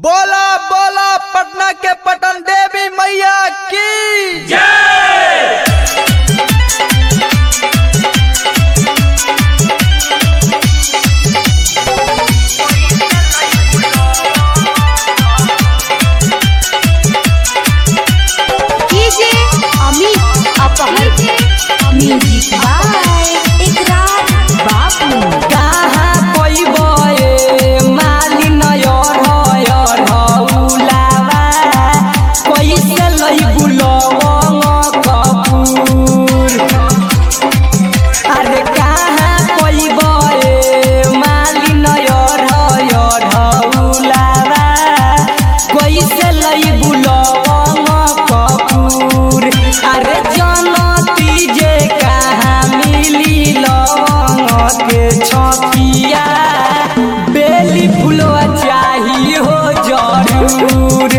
बोला बोला पटना के पटन देवी मैया की जय। अमित अपहर म्यूजिक बाय इकरार बाबू। कहाँ कोई बोए माली नयर हयर हउलावा कैसे लई बुलवंग कपूर। अरे कहाँ कोई बोए माली नयर हयर हउलावा कैसे लई बुलवंग कपूर। अरे जनती जे कहाँ मिली लवंग के छपिया बेली फुलवा चाही हो जरूर।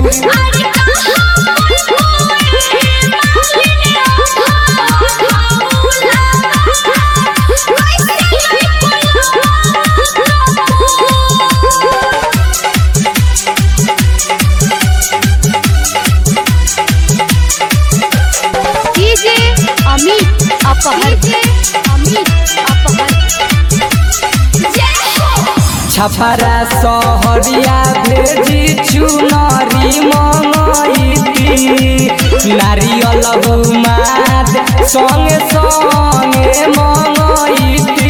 अमित अपहर छपरा सहरिया भेजी चुनरी मंगईती नारियल माद संगे संगे मंगईती।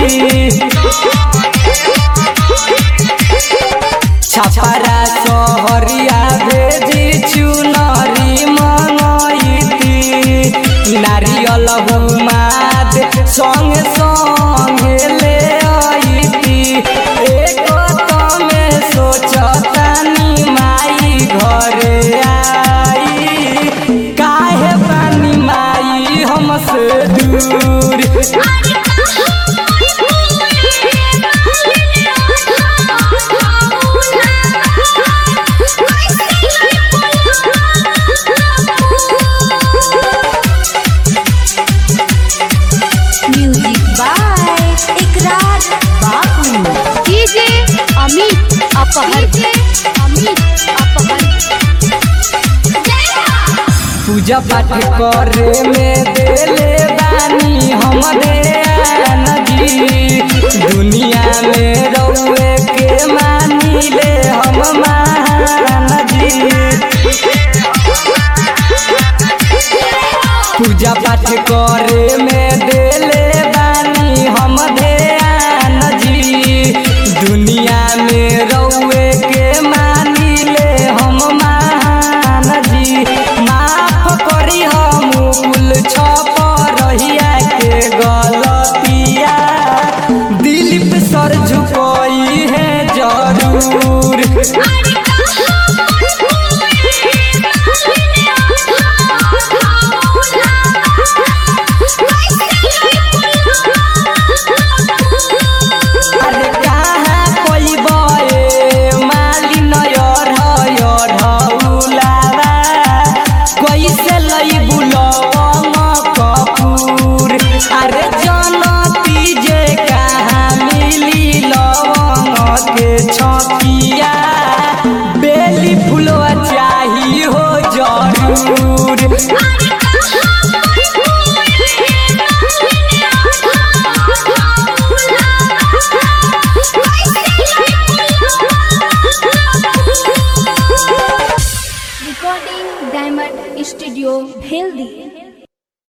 छपरा सहरिया भेजी चुनरी मंगईती नारियल माद संगे संगे ले आईती। एक में सोचतानी माई घरे आई काहे पानी माई हमसे दूर। म्यूजिक बाय इकरार बाबू। अमित अपहर पूजा पाठ करे में देले बानी हमरे नदी दुनिया में रउए के मानिले हम महानदी। पूजा पाठ करे में देले बानी हम ध्यान जी दुनिया में रउए के मानिले हम महान जी। माफ करी हम कुल छप रहिया के गलतिया दिलीप सर झुकोई है जरूर। अरे कहाँ कोई बोए माली नयर हयर हउलावा कैसे लई बुलवंग कपूर। अरे जनती जे कहाँ मिली लवंग के छपिया बेली फुलवा चाही हो जरूर। Recording diamond studio Bheldi.